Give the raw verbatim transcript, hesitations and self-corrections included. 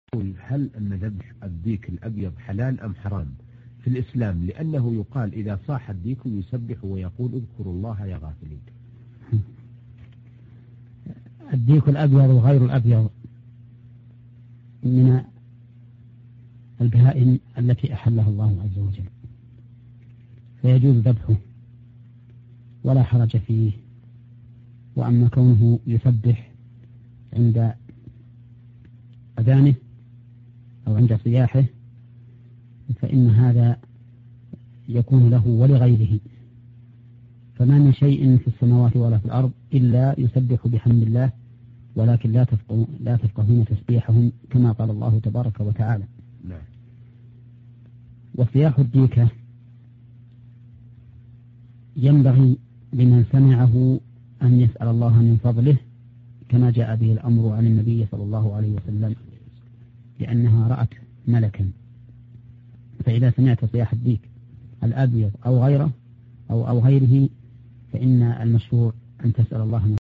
هل أن ذبح الديك الأبيض حلال أم حرام في الإسلام؟ لأنه يقال إذا صاح الديك يسبح ويقول اذكروا الله يا غافلين. الديك الأبيض وغير الأبيض من البهائم التي أحلها الله عز وجل، فيجوز ذبحه ولا حرج فيه. وأما كونه يسبح عند أذانه أو عند صياحه فإن هذا يكون له ولغيره، فما من شيء في السماوات ولا في الأرض إلا يسبح بحمد الله، ولكن لا تفقهون لا تفقهون تسبيحهم كما قال الله تبارك وتعالى. نعم. وصياح الديكة ينبغي لمن سمعه أن يسأل الله من فضله كما جاء به الأمر عن النبي صلى الله عليه وسلم، لأنها رأت ملكا. فإذا سمعت صياح الديك الأبيض أو غيره أو أو غيره فإن المشروع أن تسأل الله من